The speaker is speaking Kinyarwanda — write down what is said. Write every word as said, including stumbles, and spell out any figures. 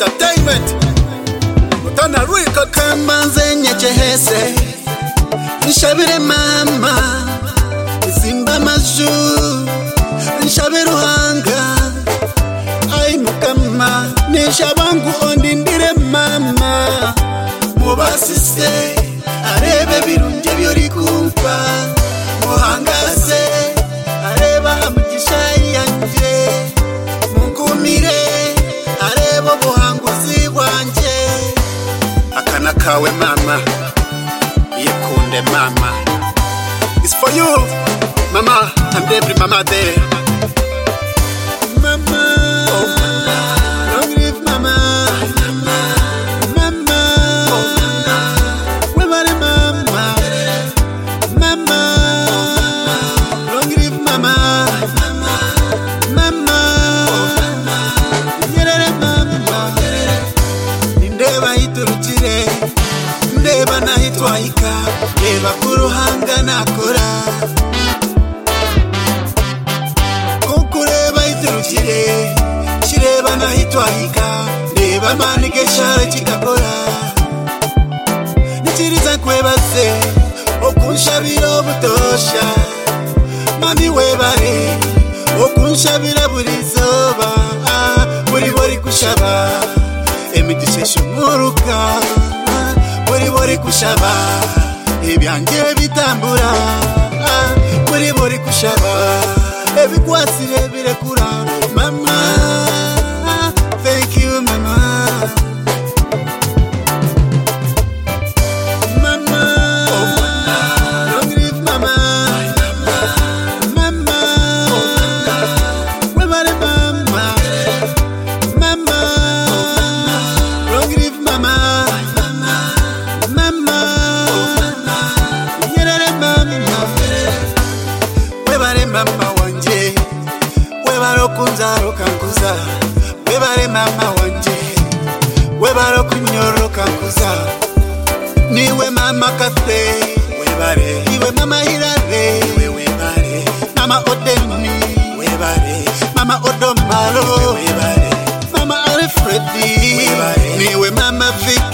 entertainment utana rwika kamanze nyechehese nshabire mama simba maju nshabire ruhanga ai mukama nishabangu ondindire mama mubasise arebe birunje byori kumpa muhangase areba amugisha yanje munkumire areba buhanguzi bwanje akana kawe mama yekunde mama. It's for you mama and every mama there. Mama, oh mama, long live mama. Mama, mama, oh mama, we bare mama. Mama, long live mama. Mama, mama, oh mama, yerere mama. Ndeba iturukire, ndeba nahitwaika, ndeba kuruhanga nakora. Kukureba iturukire, kireba nahitwaika, ndeba manike share kikakora. Nikiriza kwebaze, okunshabira obutosha. Mami webare, okunshabira buri zoba, buri buri kushaba. Emitishe muruka, buri buri kushaba. Ebyange bitambura, buri buri kushaba. Ebikwasire birekura, mama. Thank you mama. Mama, oh mama, long live mama. Mama, oh mama, we bare mama. Mama, long live mama. Mama, oh mama, yerere mama. We bare mama wanje, we bare kunzaro kankuza. We bare mama wanje, we bare kunyoro kankuza. Niwe mama kate, we bare. Iwe mama hirare, we we bare. Mama odemi, we bare. Mama odomalo, we bare. Mama Alfredi, we bare. Niwe mama Vicky.